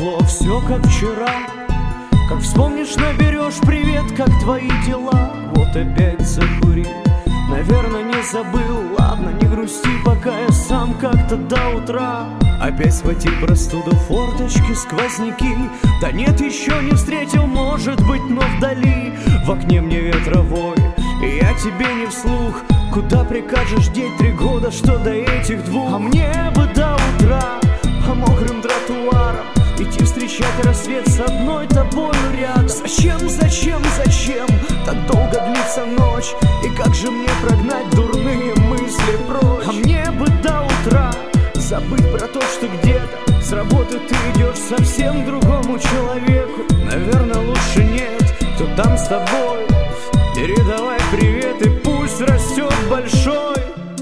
прошло все как вчера. Как вспомнишь, наберешь привет, как твои дела. Вот опять закурил, наверное, не забыл. Ладно, не грусти, пока я сам как-то до утра. Опять схватил простуду, форточки, сквозняки. Да нет, еще не встретил, может быть, но вдали. В окне мне ветровой, и я тебе не вслух. Куда прикажешь деть 3 года, что до этих 2? А мне бы до утра по мокрым тротуарам идти встречать рассвет с одной тобою рядом. Зачем так долго длится ночь? И как же мне прогнать дурные мысли прочь? А мне бы до утра забыть про то, что где-то с работы ты идешь совсем другому человеку. Наверное, лучше нет, кто там с тобой. Передавай привет и пусть растет большой.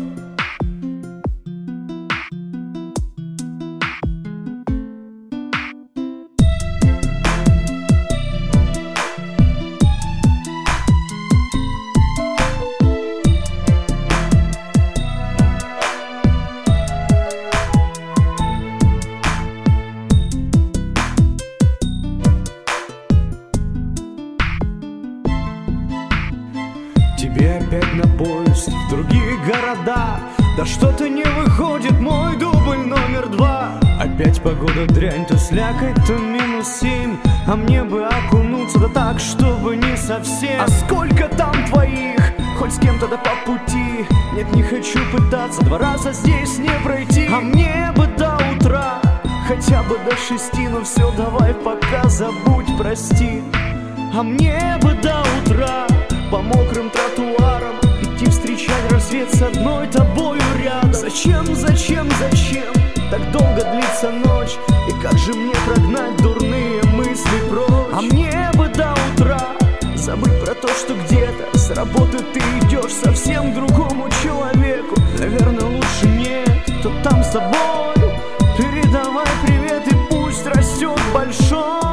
Тебе опять на поезд в другие города. Да что-то не выходит мой дубль номер 2. Опять погода дрянь, то слякоть, то -7. А мне бы окунуться, да так, чтобы не совсем. А сколько там твоих? Хоть с кем-то да по пути. Нет, не хочу пытаться 2 раза здесь не пройти. А мне бы до утра, хотя бы до 6. Но все, давай пока забудь, прости. А мне бы до утра по мокрым тротуарам идти встречать рассвет с одной тобою рядом. Зачем так долго длится ночь? И как же мне прогнать дурные мысли прочь? А мне бы до утра забыть про то, что где-то с работы ты идешь совсем другому человеку. Наверное, лучше нет, кто там с тобой. Передавай привет и пусть растет большой.